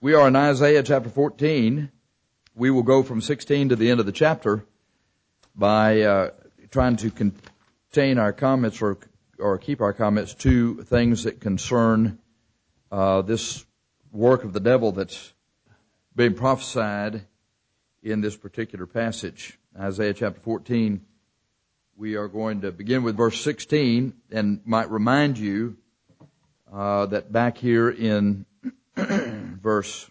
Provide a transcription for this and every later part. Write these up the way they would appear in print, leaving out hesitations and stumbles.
We are in Isaiah chapter 14. We will go from 16 to the end of the chapter by trying to contain our comments or keep our comments to things that concern this work of the devil that's being prophesied in this particular passage. Isaiah chapter 14, we are going to begin with verse 16, and might remind you that back here in verse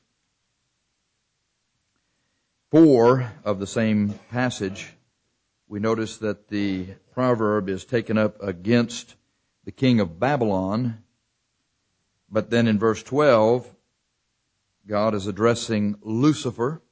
4 of the same passage, we notice that the proverb is taken up against the king of Babylon. But then in verse 12, God is addressing Lucifer.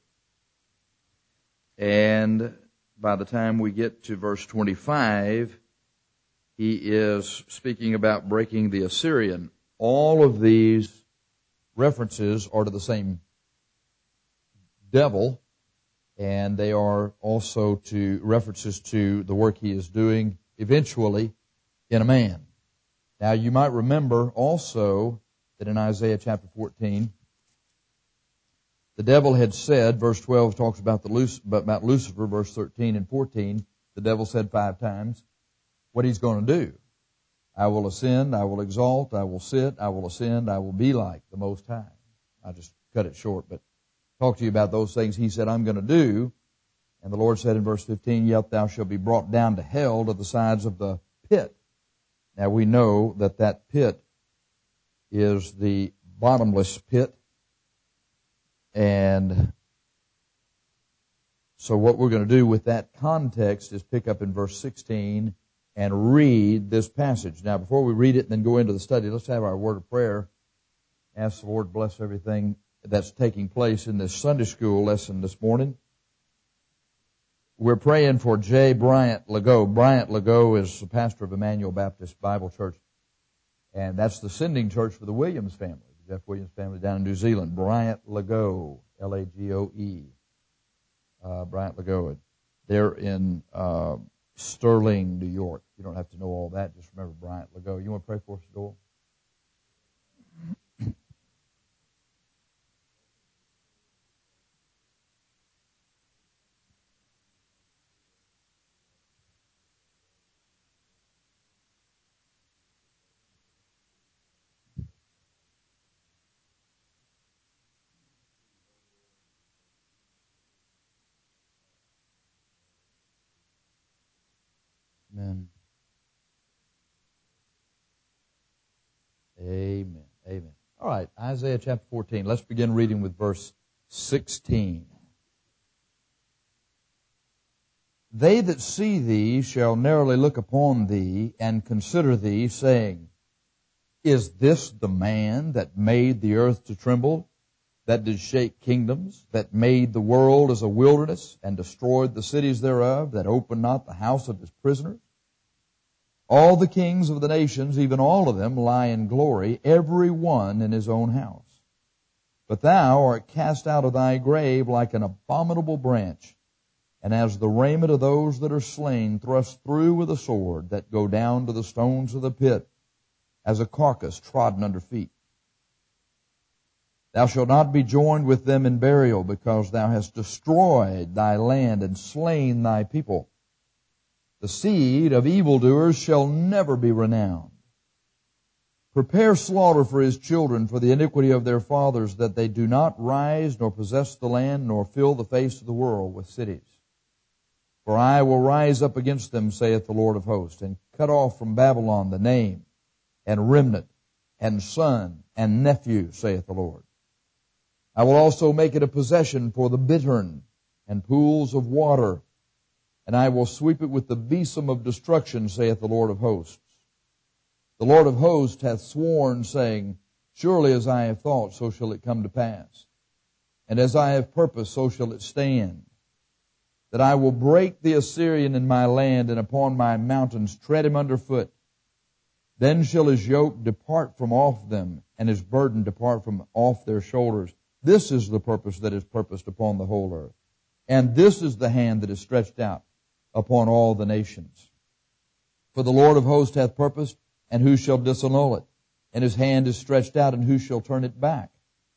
And by the time we get to verse 25, he is speaking about breaking the Assyrian. All of these references are to the same devil, and they are also to references to the work he is doing eventually in a man. Now you might remember also that in Isaiah chapter 14, the devil had said, verse 12 talks about about Lucifer, verse 13 and 14, the devil said 5 times what he's going to do. I will ascend, I will exalt, I will sit, I will ascend, I will be like the Most High. I just cut it short, but talk to you about those things he said I'm going to do. And the Lord said in verse 15, yet thou shalt be brought down to hell, to the sides of the pit. Now we know that that pit is the bottomless pit. And so what we're going to do with that context is pick up in verse 16 and read this passage. Now, before we read it and then go into the study, let's have our word of prayer. Ask the Lord to bless everything that's taking place in this Sunday school lesson this morning. We're praying for J. Bryant Legault. Bryant Legault is the pastor of Emmanuel Baptist Bible Church, and that's the sending church for the Williams family, the Jeff Williams family down in New Zealand. Bryant Legault, L-A-G-O-E. Bryant Legault. They're in Sterling, New York. You don't have to know all that. Just remember Bryant Legault. You want to pray for us, Joel? Amen. Amen. Amen. All right, Isaiah chapter 14. Let's begin reading with verse 16. They that see thee shall narrowly look upon thee and consider thee, saying, is this the man that made the earth to tremble, that did shake kingdoms, that made the world as a wilderness, and destroyed the cities thereof, that opened not the house of his prisoners? All the kings of the nations, even all of them, lie in glory, every one in his own house. But thou art cast out of thy grave like an abominable branch, and as the raiment of those that are slain, thrust through with a sword, that go down to the stones of the pit, as a carcass trodden under feet. Thou shalt not be joined with them in burial, because thou hast destroyed thy land and slain thy people. The seed of evildoers shall never be renowned. Prepare slaughter for his children for the iniquity of their fathers, that they do not rise nor possess the land, nor fill the face of the world with cities. For I will rise up against them, saith the Lord of hosts, and cut off from Babylon the name, and remnant, and son, and nephew, saith the Lord. I will also make it a possession for the bittern, and pools of water, and I will sweep it with the besom of destruction, saith the Lord of hosts. The Lord of hosts hath sworn, saying, surely as I have thought, so shall it come to pass. And as I have purposed, so shall it stand. That I will break the Assyrian in my land, and upon my mountains tread him under foot. Then shall his yoke depart from off them, and his burden depart from off their shoulders. This is the purpose that is purposed upon the whole earth. And this is the hand that is stretched out upon all the nations. For the Lord of hosts hath purposed, and who shall disannul it? And his hand is stretched out, and who shall turn it back?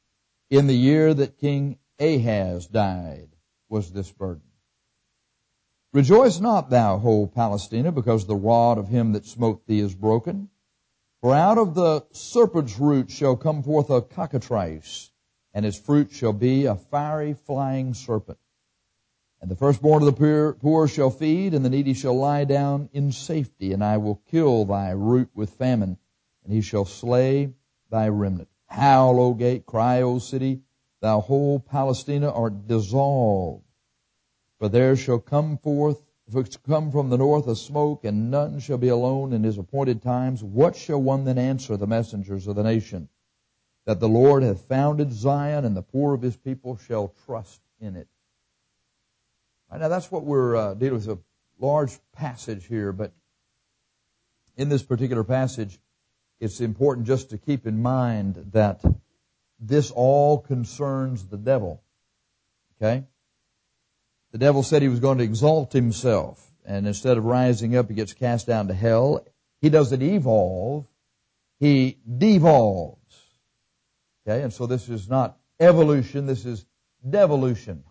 In the year that King Ahaz died was this burden. Rejoice not, thou whole Palestina, because the rod of him that smote thee is broken. For out of the serpent's root shall come forth a cockatrice, and his fruit shall be a fiery flying serpent. And the firstborn of the poor shall feed, and the needy shall lie down in safety. And I will kill thy root with famine, and he shall slay thy remnant. Howl, O gate, cry, O city, thou whole Palestina art dissolved. For there shall come from the north a smoke, and none shall be alone in his appointed times. What shall one then answer the messengers of the nation? That the Lord hath founded Zion, and the poor of his people shall trust in it. Right, now that's what we're dealing with. It's a large passage here, but in this particular passage, it's important just to keep in mind that this all concerns the devil. Okay? The devil said he was going to exalt himself, and instead of rising up, he gets cast down to hell. He doesn't evolve, he devolves. Okay, and so this is not evolution, this is devolution.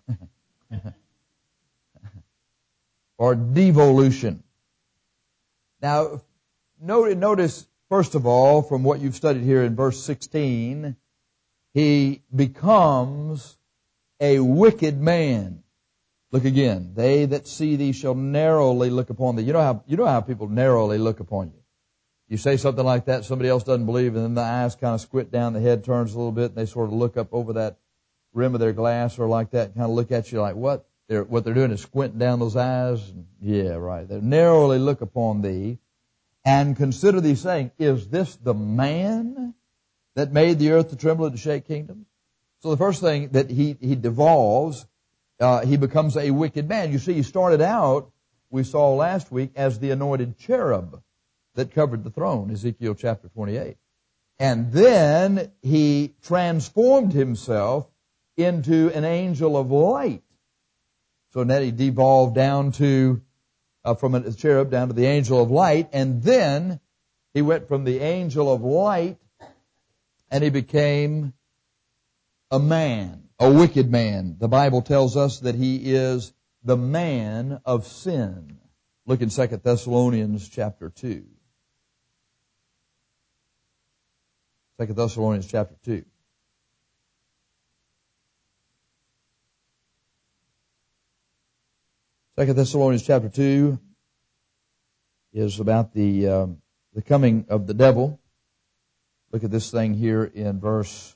Or devolution. Now, notice, first of all, from what you've studied here in verse 16, he becomes a wicked man. Look again. They that see thee shall narrowly look upon thee. You know how people narrowly look upon you. You say something like that, somebody else doesn't believe, and then the eyes kind of squint down, the head turns a little bit, and they sort of look up over that rim of their glass or like that, and kind of look at you like, what? What they're doing is squinting down those eyes. Yeah, right. They narrowly look upon thee and consider thee, saying, is this the man that made the earth to tremble and to shake kingdoms? So the first thing that he devolves, he becomes a wicked man. You see, he started out, we saw last week, as the anointed cherub that covered the throne, Ezekiel chapter 28. And then he transformed himself into an angel of light. So then he devolved down to, from a cherub down to the angel of light, and then he went from the angel of light and he became a man, a wicked man. The Bible tells us that he is the man of sin. Look in 2 Thessalonians chapter 2. 2 Thessalonians chapter 2. 2 Thessalonians chapter 2 is about the coming of the devil. Look at this thing here in verse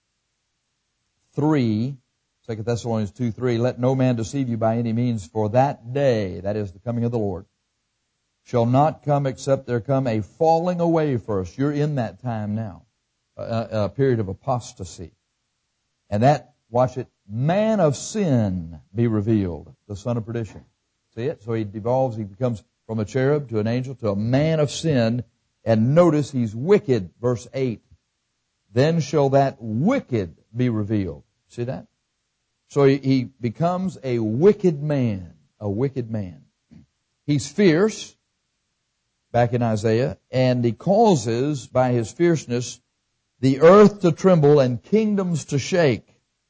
3. 2 Thessalonians 2:3. Let no man deceive you by any means, for that day, that is the coming of the Lord, shall not come except there come a falling away first. You're in that time now, a period of apostasy. And that, watch it, man of sin be revealed, the son of perdition. See it? So he devolves, he becomes from a cherub to an angel to a man of sin. And notice he's wicked, verse 8. Then shall that wicked be revealed. See that? So he becomes a wicked man, a wicked man. He's fierce, back in Isaiah, and he causes, by his fierceness, the earth to tremble and kingdoms to shake.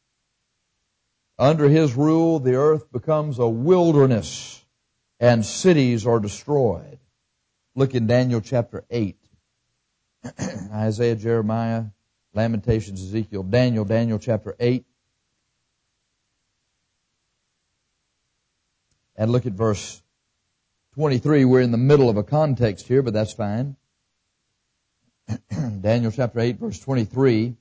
Under his rule, the earth becomes a wilderness and cities are destroyed. Look in Daniel chapter 8. Isaiah, Jeremiah, Lamentations, Ezekiel, Daniel chapter 8. And look at verse 23. We're in the middle of a context here, but that's fine. Daniel chapter 8, verse 23.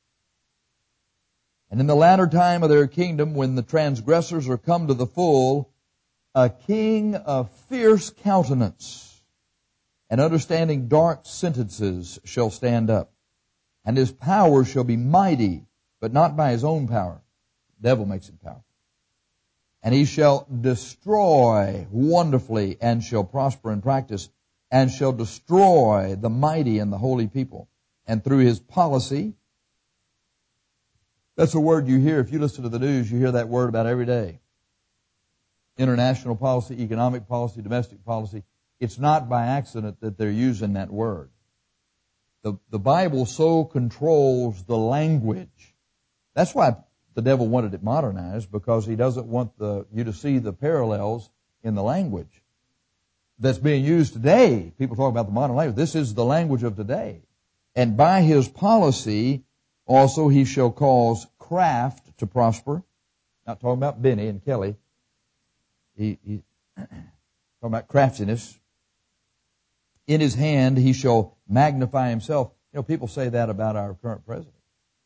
And in the latter time of their kingdom, when the transgressors are come to the full, a king of fierce countenance and understanding dark sentences shall stand up. And his power shall be mighty, but not by his own power. The devil makes him powerful. And he shall destroy wonderfully and shall prosper in practice and shall destroy the mighty and the holy people. And through his policy, that's a word you hear. If you listen to the news, you hear that word about every day. International policy, economic policy, domestic policy. It's not by accident that they're using that word. The Bible so controls the language That's why the devil wanted it modernized, because he doesn't want you to see the parallels in the language that's being used today. People talk about the modern language. This is the language of today. And by his policy also he shall cause craft to prosper. Not talking about Benny and Kelly. He talking about craftiness. In his hand he shall magnify himself. You know, people say that about our current president.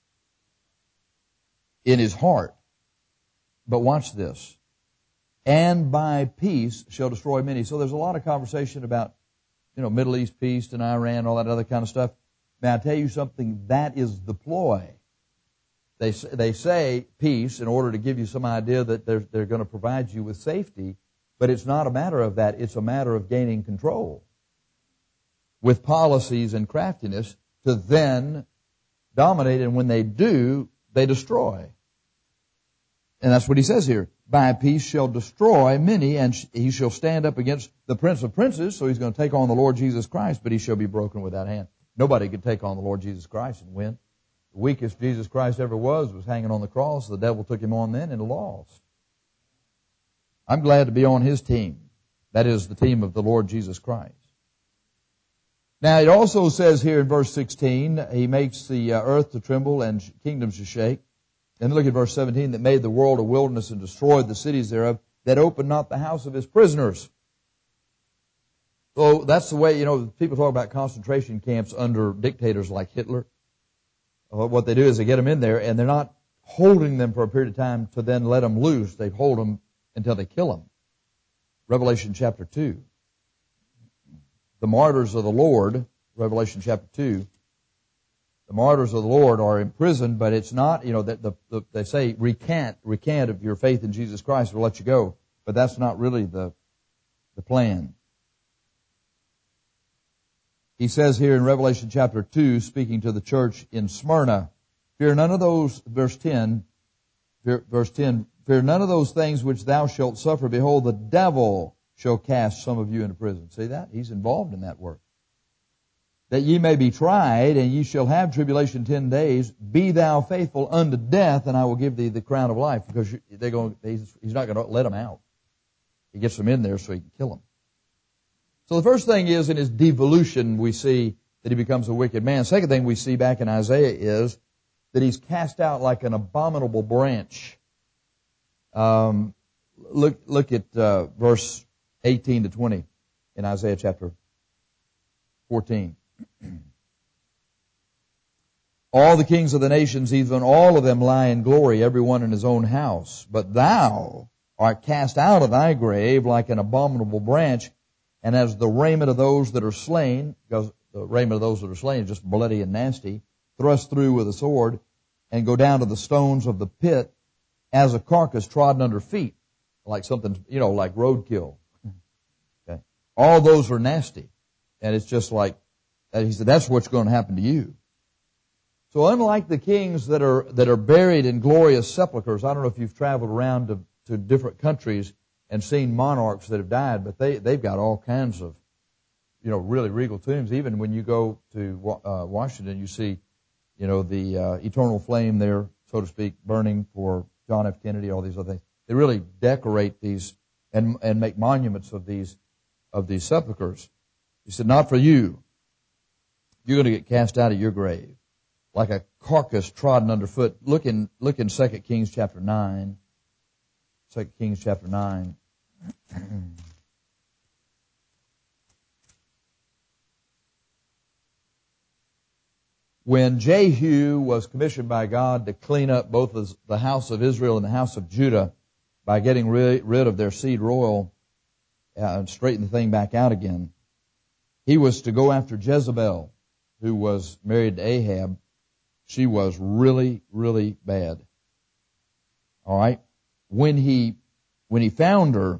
In his heart. But watch this. And by peace shall destroy many. So there's a lot of conversation about, Middle East peace and Iran, all that other kind of stuff. May I tell you something? That is the ploy. They say peace in order to give you some idea that they're going to provide you with safety, but it's not a matter of that. It's a matter of gaining control with policies and craftiness to then dominate, and when they do, they destroy. And that's what he says here. By peace shall destroy many, and he shall stand up against the Prince of Princes, so he's going to take on the Lord Jesus Christ, but he shall be broken without hand. Nobody could take on the Lord Jesus Christ and win. The weakest Jesus Christ ever was hanging on the cross. The devil took him on then and lost. I'm glad to be on his team. That is the team of the Lord Jesus Christ. Now it also says here in verse 16, he makes the earth to tremble and kingdoms to shake. And look at verse 17, that made the world a wilderness and destroyed the cities thereof, that opened not the house of his prisoners. So that's the way, people talk about concentration camps under dictators like Hitler. What they do is they get them in there, and they're not holding them for a period of time to then let them loose. They hold them until they kill them. Revelation chapter 2. The martyrs of the Lord, Revelation chapter 2, the martyrs of the Lord are imprisoned, but it's not, they say recant of your faith in Jesus Christ, we'll let you go. But that's not really the plan. He says here in Revelation chapter 2, speaking to the church in Smyrna, fear none of those, verse 10, fear none of those things which thou shalt suffer. Behold, the devil shall cast some of you into prison. See that? He's involved in that work. That ye may be tried, and ye shall have tribulation 10 days. Be thou faithful unto death, and I will give thee the crown of life. Because he's not going to let them out. He gets them in there so he can kill them. So the first thing is, in his devolution, we see that he becomes a wicked man. Second thing we see back in Isaiah is that he's cast out like an abominable branch. Look at verse 18 to 20 in Isaiah chapter 14. All the kings of the nations, even all of them, lie in glory, every one in his own house. But thou art cast out of thy grave like an abominable branch, and as the raiment of those that are slain, because the raiment of those that are slain is just bloody and nasty, thrust through with a sword, and go down to the stones of the pit, as a carcass trodden under feet, like something, like roadkill. Okay. All those are nasty. And it's just like, he said, that's what's going to happen to you. So unlike the kings that are buried in glorious sepulchres, I don't know if you've traveled around to different countries and seen monarchs that have died, but they've got all kinds of, really regal tombs. Even when you go to Washington, you see, the eternal flame there, so to speak, burning for John F. Kennedy, all these other things. They really decorate these and make monuments of these sepulchres. He said, not for you. You're going to get cast out of your grave like a carcass trodden underfoot. Look in 2 Kings chapter 9. 2 Kings chapter 9. When Jehu was commissioned by God to clean up both the house of Israel and the house of Judah by getting rid of their seed royal and straighten the thing back out again, he was to go after Jezebel, who was married to Ahab. She was really, really bad. All right? When he found her,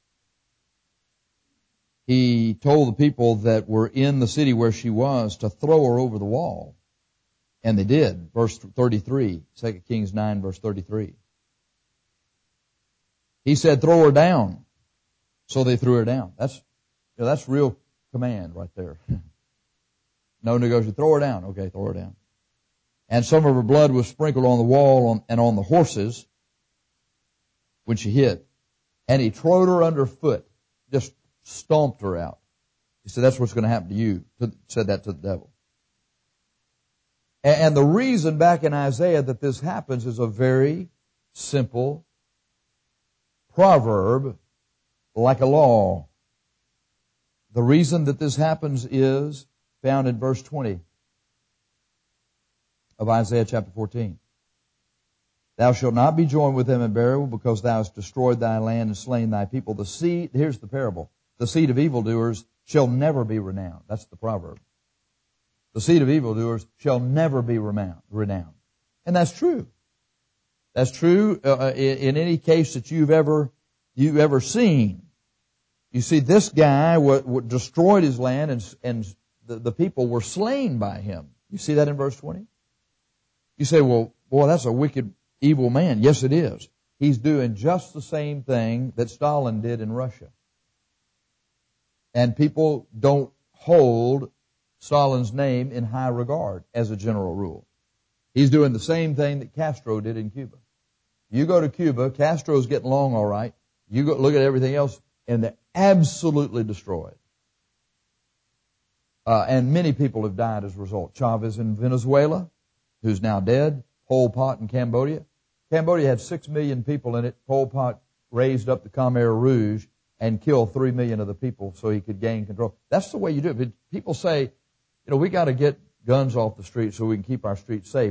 he told the people that were in the city where she was to throw her over the wall. And they did. Verse 33, 2 Kings 9, verse 33. He said, throw her down. So they threw her down. That's real command right there. No negotiation. Throw her down. Okay, throw her down. And some of her blood was sprinkled on the wall and on the horses when she hit. And he trode her underfoot, just stomped her out. He said, that's what's going to happen to you. Said that to the devil. And the reason back in Isaiah that this happens is a very simple proverb, like a law. The reason that this happens is found in verse 20 of Isaiah chapter 14. Thou shalt not be joined with them in burial, because thou hast destroyed thy land and slain thy people. The seed, here's the parable, the seed of evildoers shall never be renowned. That's the proverb. The seed of evildoers shall never be renowned. And that's true. That's true in any case that you've ever seen. You see, this guy destroyed his land, and the people were slain by him. You see that in verse 20? You say, well, boy, that's a wicked, evil man. Yes, it is. He's doing just the same thing that Stalin did in Russia. And people don't hold Stalin's name in high regard as a general rule. He's doing the same thing that Castro did in Cuba. You go to Cuba, Castro's getting along all right. You go look at everything else, and they're absolutely destroyed. And many people have died as a result. Chavez in Venezuela, who's now dead. Pol Pot in Cambodia. Cambodia had 6 million people in it. Pol Pot raised up the Khmer Rouge and killed 3 million of the people so he could gain control. That's the way you do it. People say, we got to get guns off the street so we can keep our streets safe.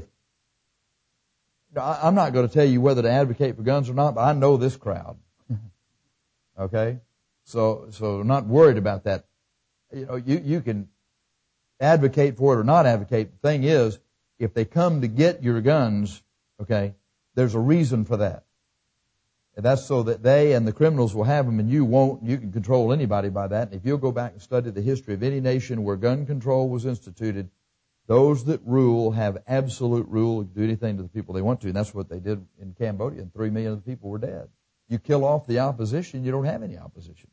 I'm not going to tell you whether to advocate for guns or not, but I know this crowd. Okay? So I'm not worried about that. You can advocate for it or not advocate. The thing is, if they come to get your guns, okay, there's a reason for that. And that's so that they and the criminals will have them and you won't. You can control anybody by that. And if you'll go back and study the history of any nation where gun control was instituted, those that rule have absolute rule, do anything to the people they want to. And that's what they did in Cambodia, and 3 million of the people were dead. You kill off the opposition, you don't have any opposition.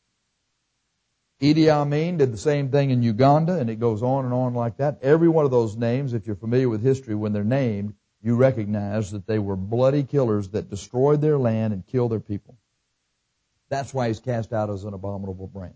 Idi Amin did the same thing in Uganda, and it goes on and on like that. Every one of those names, if you're familiar with history, when they're named, you recognize that they were bloody killers that destroyed their land and killed their people. That's why he's cast out as an abominable branch.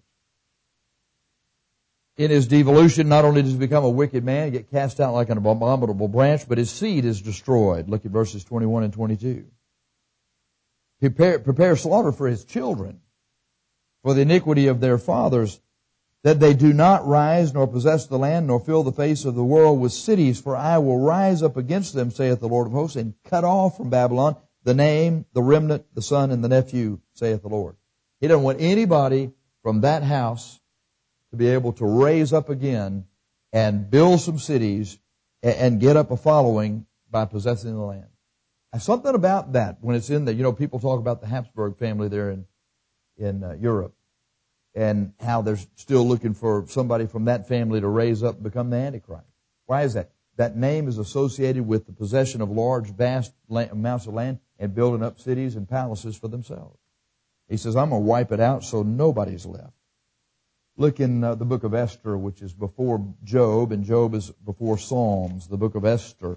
In his devolution, not only does he become a wicked man, get cast out like an abominable branch, but his seed is destroyed. Look at verses 21 and 22. Prepare slaughter for his children, for the iniquity of their fathers, that they do not rise nor possess the land, nor fill the face of the world with cities. For I will rise up against them, saith the Lord of hosts, and cut off from Babylon the name, the remnant, the son, and the nephew, saith the Lord. He doesn't want anybody from that house to be able to raise up again and build some cities and get up a following by possessing the land. And something about that, when it's in there, people talk about the Habsburg family there in Europe, and how they're still looking for somebody from that family to raise up and become the Antichrist. Why is that? That name is associated with the possession of large, vast amounts of land and building up cities and palaces for themselves. He says, I'm going to wipe it out so nobody's left. Look in the book of Esther, which is before Job, and Job is before Psalms. The book of Esther.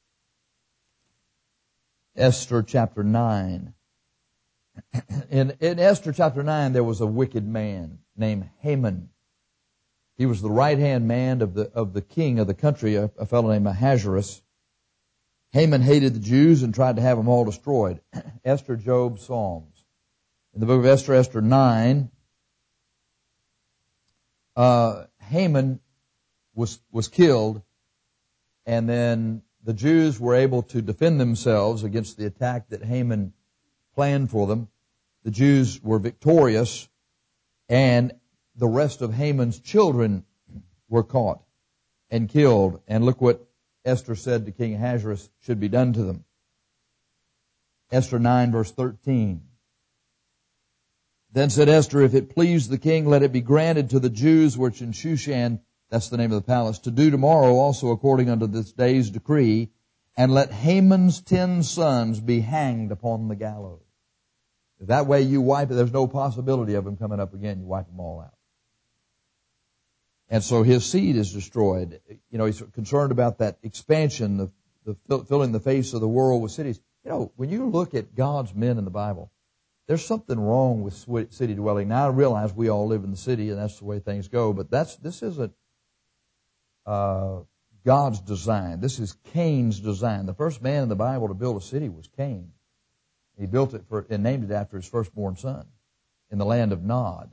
Esther chapter 9. In Esther chapter 9, there was a wicked man named Haman. He was the right-hand man of the king of the country, a fellow named Ahasuerus. Haman hated the Jews and tried to have them all destroyed. Esther, Job, Psalms. In the book of Esther, Esther 9, Haman was killed, and then the Jews were able to defend themselves against the attack that Haman planned for them. The Jews were victorious, and the rest of Haman's children were caught and killed. And look what Esther said to King Ahasuerus should be done to them. Esther 9, verse 13. Then said Esther, if it please the king, let it be granted to the Jews which in Shushan, that's the name of the palace, to do tomorrow also according unto this day's decree, and let Haman's 10 sons be hanged upon the gallows. That way you wipe it. There's no possibility of them coming up again. You wipe them all out. And so his seed is destroyed. You know, he's concerned about that expansion, the filling the face of the world with cities. You know, when you look at God's men in the Bible, there's something wrong with city dwelling. Now I realize we all live in the city and that's the way things go, but this isn't God's design. This is Cain's design. The first man in the Bible to build a city was Cain. He built it and named it after his firstborn son in the land of Nod.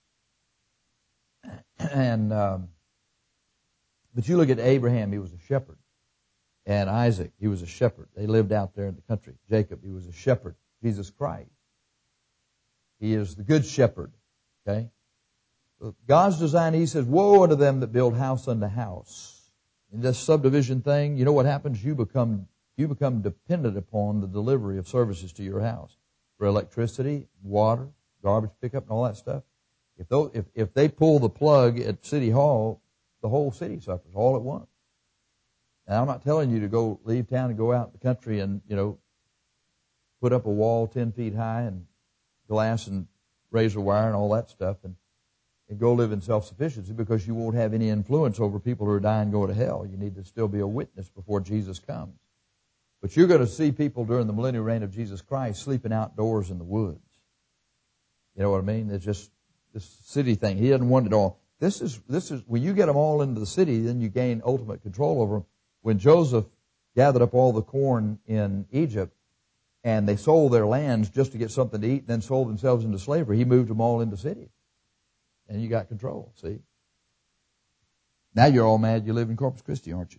And but you look at Abraham, he was a shepherd. And Isaac, he was a shepherd. They lived out there in the country. Jacob, he was a shepherd. Jesus Christ, he is the good shepherd. Okay? God's design, he says, woe unto them that build house unto house. In this subdivision thing, you know what happens? You become dependent upon the delivery of services to your house for electricity, water, garbage pickup, and all that stuff. If they pull the plug at City Hall, the whole city suffers all at once. Now, I'm not telling you to go leave town and go out in the country and, you know, put up a wall 10 feet high and glass and razor wire and all that stuff and go live in self-sufficiency, because you won't have any influence over people who are dying and going to hell. You need to still be a witness before Jesus comes. But you're going to see people during the millennial reign of Jesus Christ sleeping outdoors in the woods. You know what I mean? It's just this city thing. He doesn't want it all. This is when you get them all into the city, then you gain ultimate control over them. When Joseph gathered up all the corn in Egypt and they sold their lands just to get something to eat and then sold themselves into slavery, he moved them all into cities. And you got control, see? Now you're all mad you live in Corpus Christi, aren't you?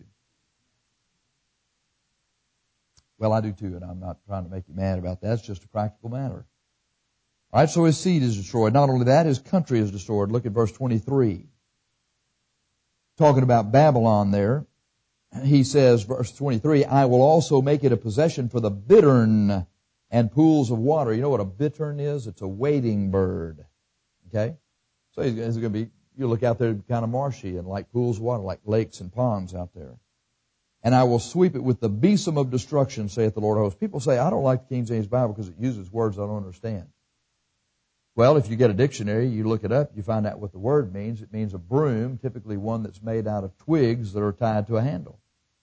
Well, I do too, and I'm not trying to make you mad about that. It's just a practical matter. All right, so his seed is destroyed. Not only that, his country is destroyed. Look at verse 23. Talking about Babylon there, he says, verse 23, I will also make it a possession for the bittern and pools of water. You know what a bittern is? It's a wading bird. Okay? So it's going to be, you look out there, kind of marshy and like pools of water, like lakes and ponds out there. And I will sweep it with the besom of destruction, saith the Lord of hosts. People say, I don't like the King James Bible because it uses words I don't understand. Well, if you get a dictionary, you look it up, you find out what the word means. It means a broom, typically one that's made out of twigs that are tied to a handle.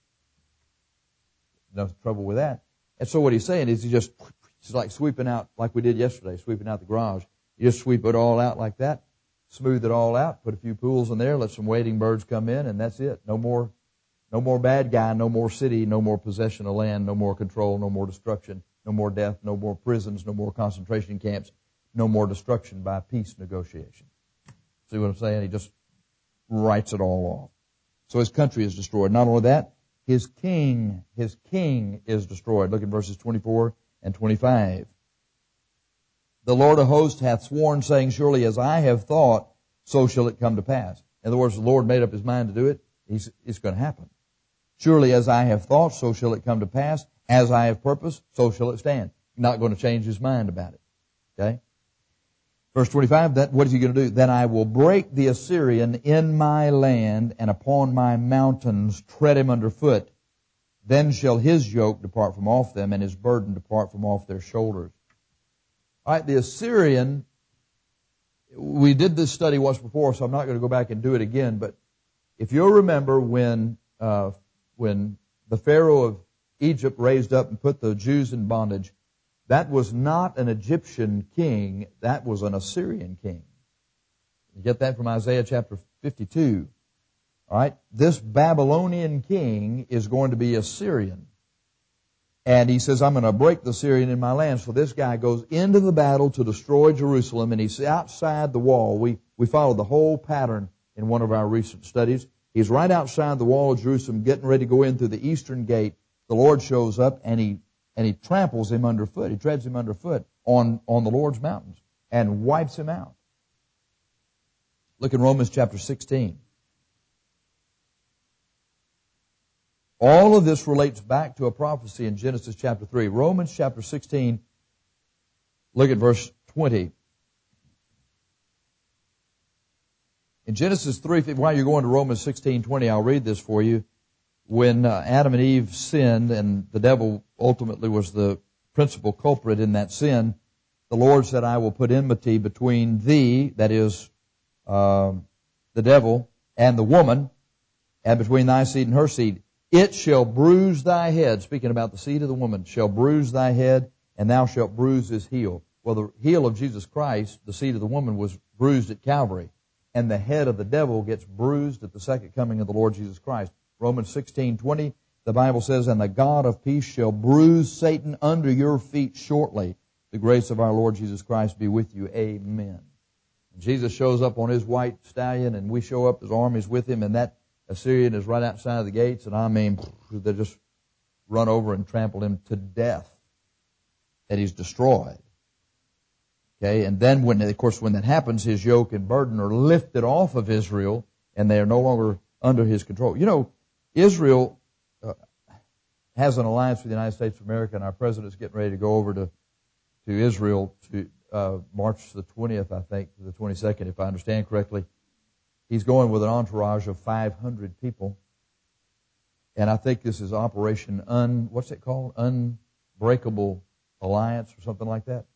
No trouble with that. And so what he's saying is he's like sweeping out, like we did yesterday, sweeping out the garage. You just sweep it all out like that, smooth it all out, put a few pools in there, let some wading birds come in, and that's it. No more bad guy, no more city, no more possession of land, no more control, no more destruction, no more death, no more prisons, no more concentration camps, no more destruction by peace negotiation. See what I'm saying? He just writes it all off. So his country is destroyed. Not only that, his king is destroyed. Look at verses 24 and 25. The Lord of hosts hath sworn, saying, surely as I have thought, so shall it come to pass. In other words, the Lord made up his mind to do it. It's going to happen. Surely as I have thought, so shall it come to pass. As I have purposed, so shall it stand. Not going to change his mind about it. Okay? Verse 25, what is he going to do? Then I will break the Assyrian in my land, and upon my mountains tread him under foot. Then shall his yoke depart from off them, and his burden depart from off their shoulders. All right, the Assyrian, we did this study once before, so I'm not going to go back and do it again, but if you'll remember when the Pharaoh of Egypt raised up and put the Jews in bondage, that was not an Egyptian king, that was an Assyrian king. You get that from Isaiah chapter 52. All right, this Babylonian king is going to be Assyrian. And he says, I'm going to break the Assyrian in my land. So this guy goes into the battle to destroy Jerusalem, and he's outside the wall. We followed the whole pattern in one of our recent studies. He's right outside the wall of Jerusalem, getting ready to go in through the eastern gate. The Lord shows up, and he tramples him underfoot. He treads him underfoot on the Lord's mountains and wipes him out. Look in Romans chapter 16. All of this relates back to a prophecy in Genesis chapter 3. Romans chapter 16, look at verse 20. In Genesis 3, while you're going to Romans 16:20, I'll read this for you. When Adam and Eve sinned, and the devil ultimately was the principal culprit in that sin, the Lord said, I will put enmity between thee, that is, the devil, and the woman, and between thy seed and her seed. It shall bruise thy head, speaking about the seed of the woman, shall bruise thy head, and thou shalt bruise his heel. Well, the heel of Jesus Christ, the seed of the woman, was bruised at Calvary, and the head of the devil gets bruised at the second coming of the Lord Jesus Christ. Romans 16:20, the Bible says, and the God of peace shall bruise Satan under your feet shortly. The grace of our Lord Jesus Christ be with you. Amen. And Jesus shows up on his white stallion, and we show up, his armies with him, and that Assyrian is right outside of the gates, and I mean, they just run over and trample him to death, and he's destroyed. Okay, and then when that happens, his yoke and burden are lifted off of Israel, and they are no longer under his control. You know, Israel has an alliance with the United States of America, and our president's getting ready to go over to Israel to March the 20th, I think, to the 22nd, if I understand correctly. He's going with an entourage of 500 people, and I think this is Operation what's it called? Unbreakable Alliance or something like that.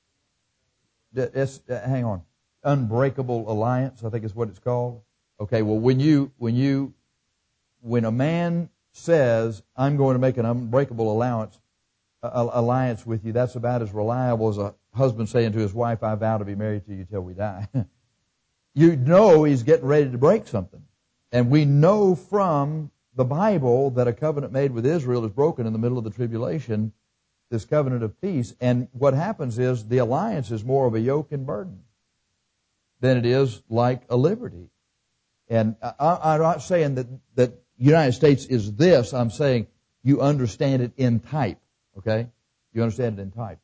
Hang on. Unbreakable Alliance, I think is what it's called. Okay, well, when a man says, I'm going to make an unbreakable alliance with you, that's about as reliable as a husband saying to his wife, I vow to be married to you till we die. You know he's getting ready to break something. And we know from the Bible that a covenant made with Israel is broken in the middle of the tribulation, this covenant of peace. And what happens is the alliance is more of a yoke and burden than it is like a liberty. And I'm not saying that the United States is this. I'm saying you understand it in type. Okay? You understand it in type.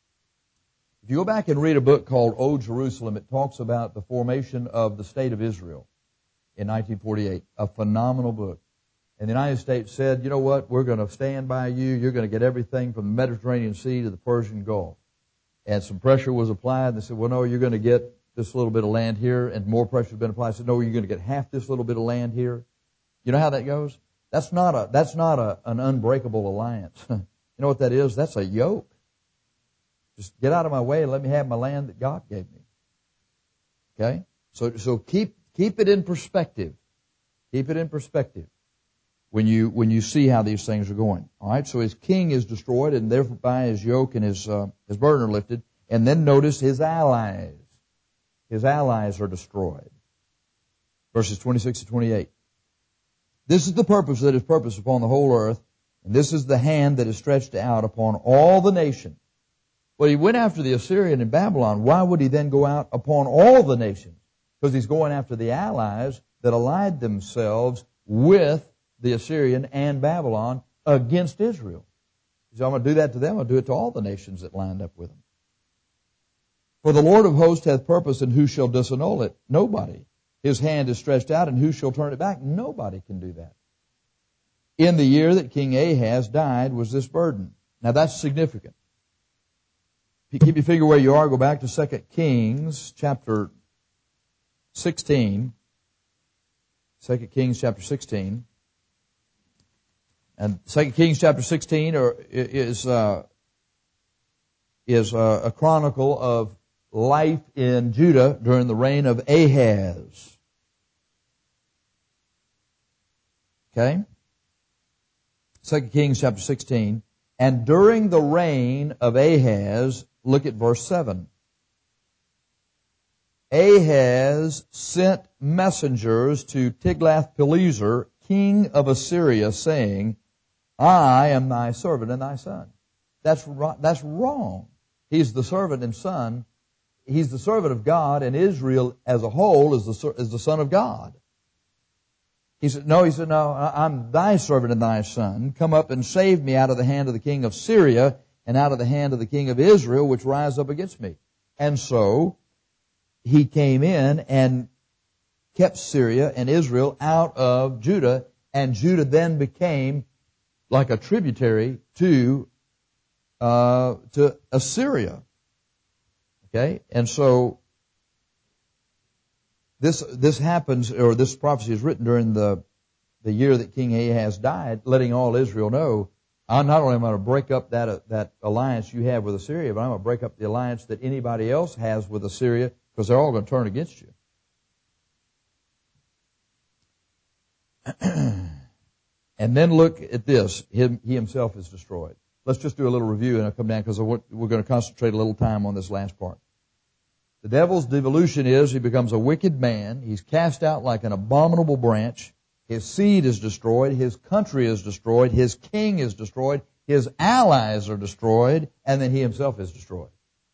If you go back and read a book called O Jerusalem, it talks about the formation of the State of Israel in 1948. A phenomenal book. And the United States said, you know what, we're going to stand by you. You're going to get everything from the Mediterranean Sea to the Persian Gulf. And some pressure was applied. And they said, well, no, you're going to get this little bit of land here. And more pressure has been applied. I said, no, you're going to get half this little bit of land here. You know how that goes? That's not an unbreakable alliance. You know what that is? That's a yoke. Just get out of my way and let me have my land that God gave me. Okay? So keep it in perspective. Keep it in perspective when you see how these things are going. All right? So his king is destroyed, and thereby his yoke and his burden are lifted. And then notice his allies. His allies are destroyed. Verses 26 to 28. This is the purpose that is purposed upon the whole earth, and this is the hand that is stretched out upon all the nations. Well, he went after the Assyrian and Babylon. Why would he then go out upon all the nations? Because he's going after the allies that allied themselves with the Assyrian and Babylon against Israel. He said, I'm going to do that to them. I'll do it to all the nations that lined up with them. For the Lord of hosts hath purpose, and who shall disannul it? Nobody. His hand is stretched out, and who shall turn it back? Nobody can do that. In the year that King Ahaz died was this burden. Now that's significant. If you keep your finger where you are, go back to 2 Kings chapter 16. 2 Kings chapter 16. And 2 Kings chapter 16 is a chronicle of life in Judah during the reign of Ahaz. Okay? 2 Kings chapter 16. And during the reign of Ahaz, look at verse 7. Ahaz sent messengers to Tiglath-Pileser, king of Assyria, saying, I am thy servant and thy son. That's wrong. He's the servant and son. He's the servant of God, and Israel as a whole is the son of God. He said, no, I'm thy servant and thy son. Come up and save me out of the hand of the king of Syria and out of the hand of the king of Israel, which rise up against me. And so he came in and kept Syria and Israel out of Judah, and Judah then became like a tributary to Assyria. Okay? And so this happens, or this prophecy is written during the year that King Ahaz died, letting all Israel know, not only am I going to break up that alliance you have with Assyria, but I'm going to break up the alliance that anybody else has with Assyria, because they're all going to turn against you. And then look at this. He himself is destroyed. Let's just do a little review and I'll come down because we're going to concentrate a little time on this last part. The devil's devolution is he becomes a wicked man. He's cast out like an abominable branch. His seed is destroyed. His country is destroyed. His king is destroyed. His allies are destroyed. And then he himself is destroyed.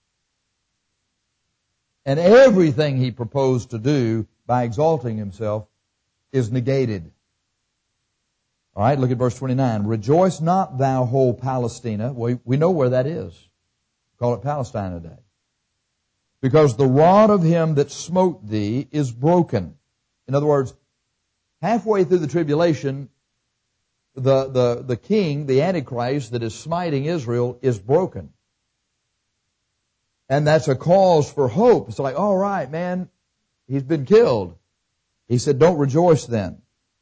And everything he proposed to do by exalting himself is negated. All right, look at verse 29. Rejoice not thou whole Palestina. We know where that is. Call it Palestine today. Because the rod of him that smote thee is broken. In other words, halfway through the tribulation, the king, the Antichrist that is smiting Israel is broken. And that's a cause for hope. It's like, all right, man, he's been killed. He said, don't rejoice then.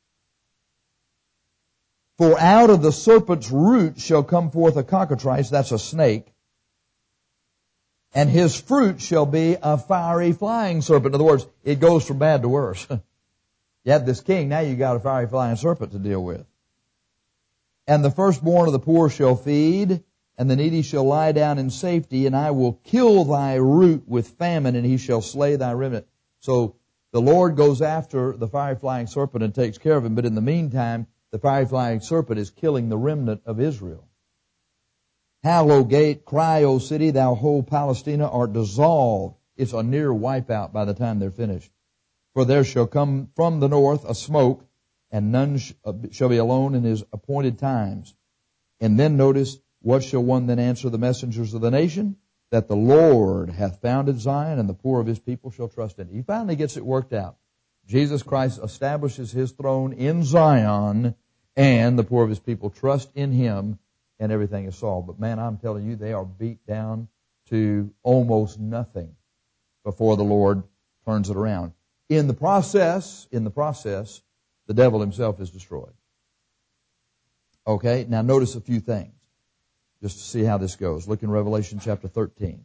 For out of the serpent's root shall come forth a cockatrice, that's a snake, and his fruit shall be a fiery flying serpent. In other words, it goes from bad to worse. You have this king, now you got a fiery flying serpent to deal with. And the firstborn of the poor shall feed, and the needy shall lie down in safety, and I will kill thy root with famine, and he shall slay thy remnant. So the Lord goes after the fiery flying serpent and takes care of him, but in the meantime, the fiery flying serpent is killing the remnant of Israel. Howl, O gate, cry, O city, thou whole Palestina art dissolved. It's a near wipeout by the time they're finished. For there shall come from the north a smoke, and none shall be alone in his appointed times. And then notice, what shall one then answer the messengers of the nation? That the Lord hath founded Zion, and the poor of his people shall trust in it. He finally gets it worked out. Jesus Christ establishes his throne in Zion, and the poor of his people trust in him, and everything is solved. But man, I'm telling you, they are beat down to almost nothing before the Lord turns it around. In the process, the devil himself is destroyed. Okay, now notice a few things, just to see how this goes. Look in Revelation chapter 13.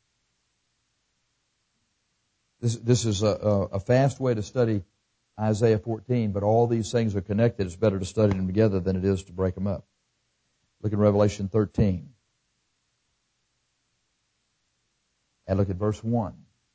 This is a fast way to study Isaiah 14, but all these things are connected. It's better to study them together than it is to break them up. Look at Revelation 13. And look at verse 1.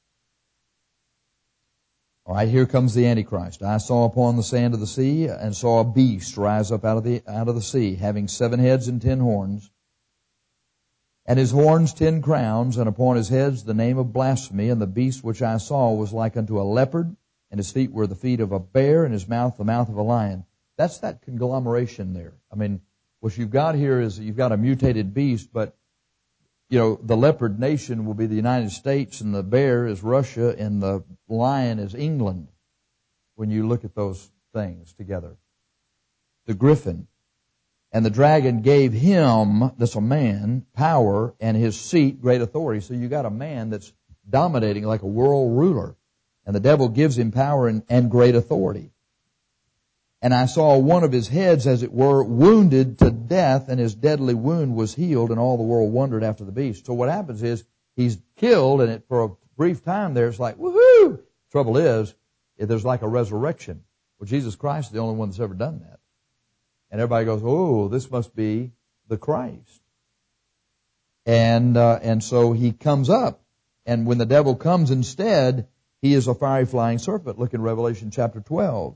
All right, here comes the Antichrist. I saw upon the sand of the sea and saw a beast rise up out of the sea, having 7 heads and 10 horns. And his horns 10 crowns, and upon his heads the name of blasphemy. And the beast which I saw was like unto a leopard, and his feet were the feet of a bear, and his mouth the mouth of a lion. That's that conglomeration there. I mean, what you've got here is you've got a mutated beast, but, you know, the leopard nation will be the United States, and the bear is Russia, and the lion is England, when you look at those things together. The griffin. And the dragon gave him, that's a man, power, and his seat great authority. So you got a man that's dominating like a world ruler. And the devil gives him power and great authority. And I saw one of his heads, as it were, wounded to death, and his deadly wound was healed, and all the world wondered after the beast. So what happens is, he's killed, and for a brief time there, it's like, woohoo! Trouble is, there's like a resurrection. Well, Jesus Christ is the only one that's ever done that. And everybody goes, oh, this must be the Christ. And so he comes up. And when the devil comes instead, he is a fiery flying serpent. Look in Revelation chapter 12.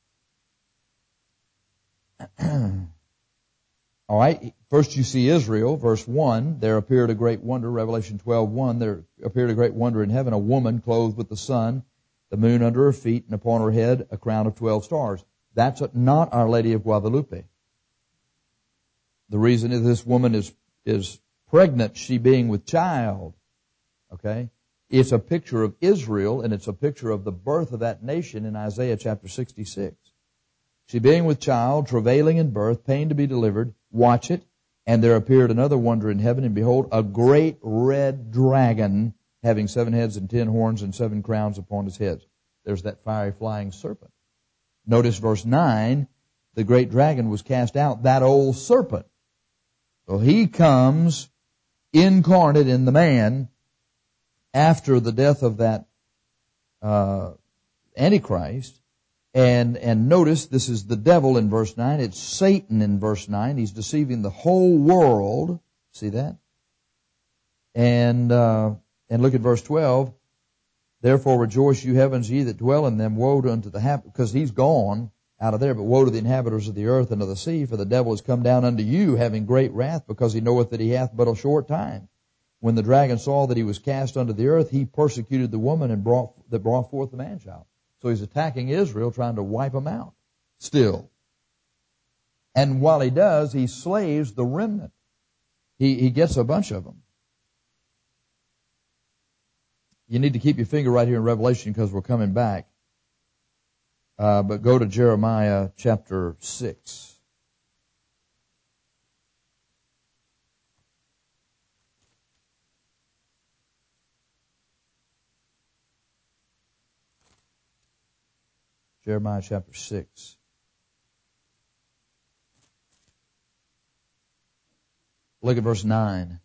All right. First you see Israel, verse 1. There appeared a great wonder, Revelation 12:1. There appeared a great wonder in heaven, a woman clothed with the sun, the moon under her feet, and upon her head a crown of 12 stars. That's not Our Lady of Guadalupe. The reason is this woman is pregnant, she being with child. Okay? It's a picture of Israel, and it's a picture of the birth of that nation in Isaiah chapter 66. She being with child, travailing in birth, pain to be delivered. Watch it. And there appeared another wonder in heaven, and behold, a great red dragon, having 7 heads and 10 horns and 7 crowns upon his heads. There's that fiery flying serpent. Notice verse 9, the great dragon was cast out, that old serpent. So he comes incarnate in the man after the death of that Antichrist, And notice this is the devil in verse 9. It's Satan in verse 9. He's deceiving the whole world. See that? And look at verse 12. Therefore rejoice, you heavens, ye that dwell in them. Woe unto the because he's gone out of there, but woe to the inhabitants of the earth and of the sea, for the devil is come down unto you, having great wrath, because he knoweth that he hath but a short time. When the dragon saw that he was cast unto the earth, he persecuted the woman that brought forth the man-child. So he's attacking Israel, trying to wipe them out still. And while he does, he slays the remnant. He gets a bunch of them. You need to keep your finger right here in Revelation because we're coming back. But go to Jeremiah chapter 6. Jeremiah chapter 6. Look at verse 9.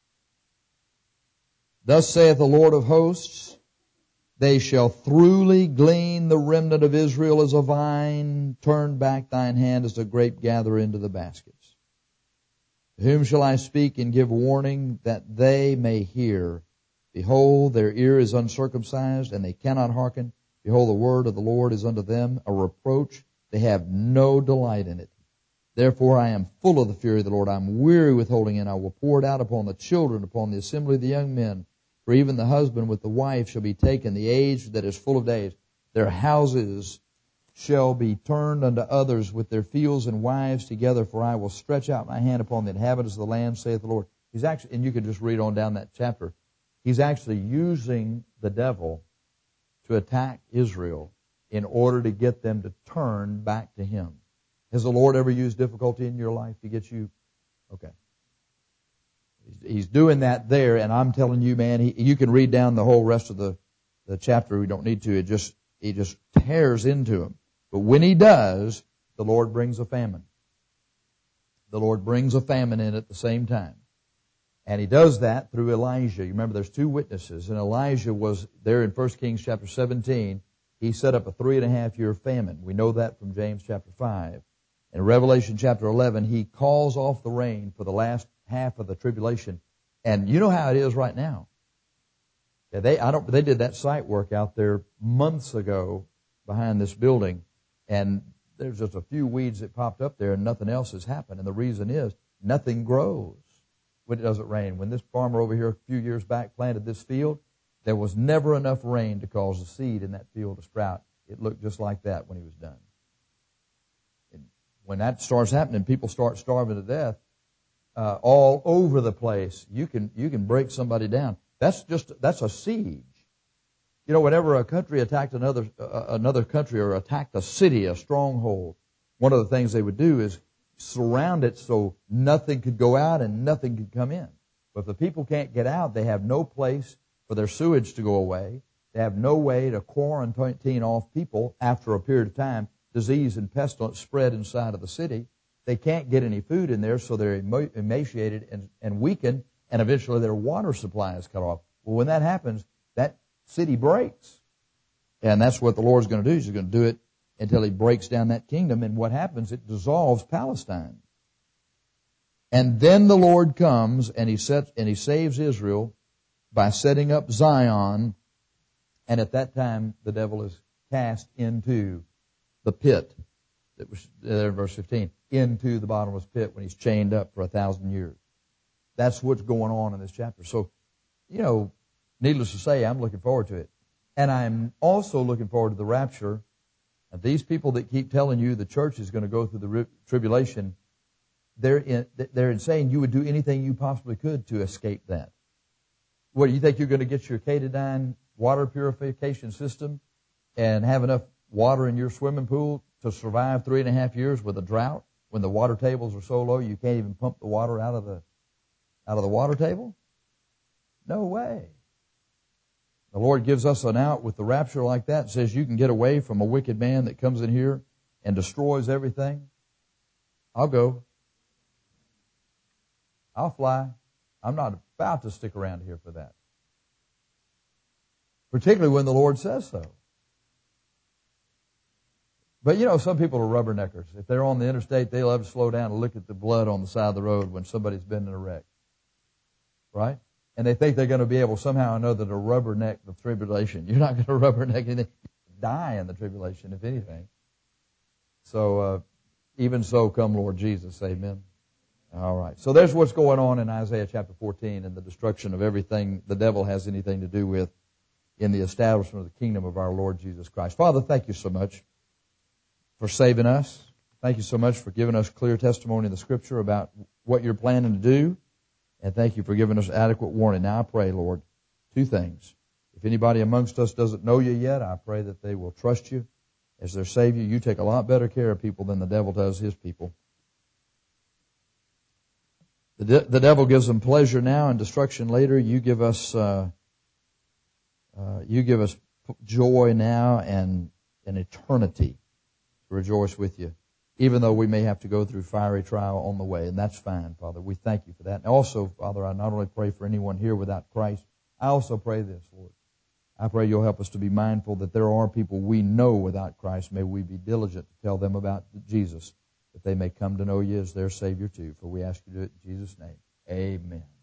Thus saith the Lord of hosts, they shall throughly glean the remnant of Israel as a vine, turn back thine hand as a grape gatherer into the baskets. To whom shall I speak and give warning that they may hear? Behold, their ear is uncircumcised, and they cannot hearken. Behold, the word of the Lord is unto them a reproach. They have no delight in it. Therefore I am full of the fury of the Lord. I am weary with holding in. I will pour it out upon the children, upon the assembly of the young men. For even the husband with the wife shall be taken, the age that is full of days. Their houses shall be turned unto others with their fields and wives together, for I will stretch out my hand upon the inhabitants of the land, saith the Lord. He's actually, and you can just read on down that chapter, he's actually using the devil to attack Israel in order to get them to turn back to him. Has the Lord ever used difficulty in your life to get you? Okay. He's doing that there, and I'm telling you, man, you can read down the whole rest of the chapter. We don't need to. He just tears into him. But when he does, the Lord brings a famine. The Lord brings a famine in at the same time. And he does that through Elijah. You remember there's two witnesses, and Elijah was there in 1 Kings chapter 17. He set up a 3.5-year famine. We know that from James chapter 5. In Revelation chapter 11, he calls off the rain for the last half of the tribulation. And you know how it is right now. They did that site work out there months ago behind this building, and there's just a few weeds that popped up there and nothing else has happened. And the reason is nothing grows when it doesn't rain. When this farmer over here a few years back planted this field, there was never enough rain to cause the seed in that field to sprout. It looked just like that when he was done. And when that starts happening, people start starving to death all over the place. You can break somebody down. That's a siege. You know, whenever a country attacked another country or attacked a city, a stronghold, one of the things they would do is surround it so nothing could go out and nothing could come in. But if the people can't get out, they have no place for their sewage to go away. They have no way to quarantine off people after a period of time. Disease and pestilence spread inside of the city. They can't get any food in there, so they're emaciated and weakened, and eventually their water supply is cut off. Well, when that happens, that city breaks. And that's what the Lord's going to do. He's going to do it until he breaks down that kingdom. And what happens? It dissolves Palestine. And then the Lord comes and he saves Israel by setting up Zion. And at that time, the devil is cast into the pit. That was there in verse 15. Into the bottomless pit when he's chained up for 1,000 years. That's what's going on in this chapter. So, you know, needless to say, I'm looking forward to it. And I'm also looking forward to the rapture. And these people that keep telling you the church is going to go through the tribulation, they're saying you would do anything you possibly could to escape that. What, do you think you're going to get your Katadyn water purification system and have enough water in your swimming pool to survive 3.5 years with a drought when the water tables are so low you can't even pump the water out of the water table? No way. The Lord gives us an out with the rapture like that and says you can get away from a wicked man that comes in here and destroys everything. I'll go. I'll fly. I'm not about to stick around here for that. Particularly when the Lord says so. But you know, some people are rubberneckers. If they're on the interstate, they love to slow down and look at the blood on the side of the road when somebody's been in a wreck. Right? And they think they're going to be able somehow or another to rubberneck the tribulation. You're not going to rubberneck anything. You die in the tribulation, if anything. So, even so, come Lord Jesus. Amen. All right. So there's what's going on in Isaiah chapter 14 and the destruction of everything the devil has anything to do with in the establishment of the kingdom of our Lord Jesus Christ. Father, thank you so much for saving us. Thank you so much for giving us clear testimony in the Scripture about what you're planning to do. And thank you for giving us adequate warning. Now I pray, Lord, two things. If anybody amongst us doesn't know you yet, I pray that they will trust you as their Savior. You take a lot better care of people than the devil does his people. The devil gives them pleasure now and destruction later. You give us joy now and an eternity to rejoice with you, even though we may have to go through fiery trial on the way, and that's fine, Father. We thank you for that. And also, Father, I not only pray for anyone here without Christ, I also pray this, Lord. I pray you'll help us to be mindful that there are people we know without Christ. May we be diligent to tell them about Jesus, that they may come to know you as their Savior too. For we ask you to do it in Jesus' name. Amen.